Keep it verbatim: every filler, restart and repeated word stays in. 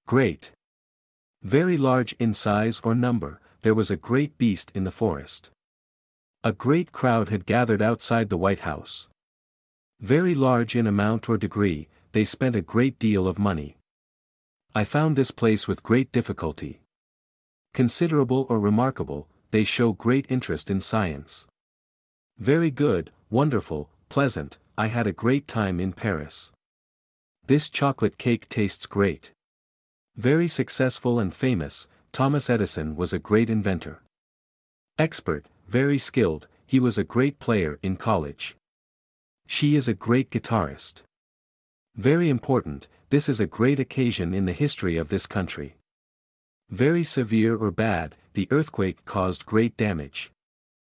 Great. Very large in size or number, there was a great beast in the forest. A great crowd had gathered outside the White House. Very large in amount or degree, they spent a great deal of money. I found this place with great difficulty. Considerable or remarkable, they show great interest in science. Very good, wonderful, pleasant, I had a great time in Paris. This chocolate cake tastes great. Very successful and famous, Thomas Edison was a great inventor. Expert, very skilled, he was a great player in college. She is a great guitarist. Very important, this is a great occasion in the history of this country. Very severe or bad, the earthquake caused great damage.